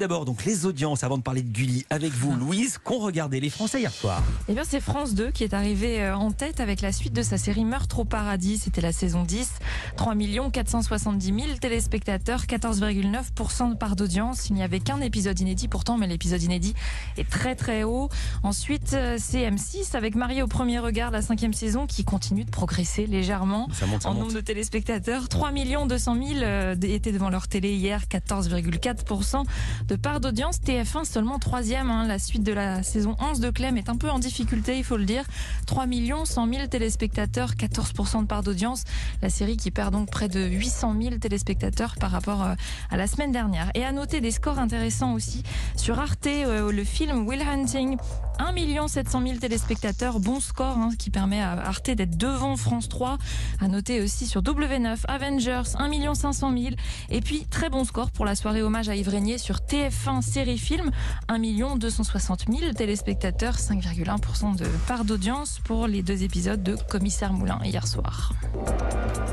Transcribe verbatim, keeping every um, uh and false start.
d'abord, donc les audiences, avant de parler de Gulli, avec vous, Louise, qu'ont regardé les Français hier soir? Eh bien, c'est France deux qui est arrivé en tête avec la suite de sa série Meurtre au paradis. C'était la saison dix. trois millions quatre cent soixante-dix mille téléspectateurs, quatorze virgule neuf pour cent de part d'audience. Il n'y avait qu'un épisode inédit pourtant, mais l'épisode inédit est très très haut. Ensuite, c'est M six avec Marié au premier regard, la cinquième saison, qui continue de progresser légèrement. Ça monte, ça en monte. nombre de téléspectateurs. trois millions deux cent mille étaient devant leur télé hier, quatorze virgule quatre pour cent de part d'audience. T F un seulement troisième. Hein. La suite de la saison onze de Clem est un peu en difficulté, il faut le dire. trois millions cent mille téléspectateurs, quatorze pour cent de part d'audience. La série qui perd donc près de huit cent mille téléspectateurs par rapport à la semaine dernière. Et à noter des scores intéressants aussi sur Arte, euh, le film Will Hunting. un million sept cent mille téléspectateurs, bon score hein, qui permet à Arte d'être devant France trois. À noter aussi sur W neuf, Avengers, un million cinq cent mille. Et puis très bon score pour la soirée hommage à Yves Régnier sur T F un série film, un million deux cent soixante mille téléspectateurs, cinq virgule un pour cent de part d'audience pour les deux épisodes de Commissaire Moulin hier soir.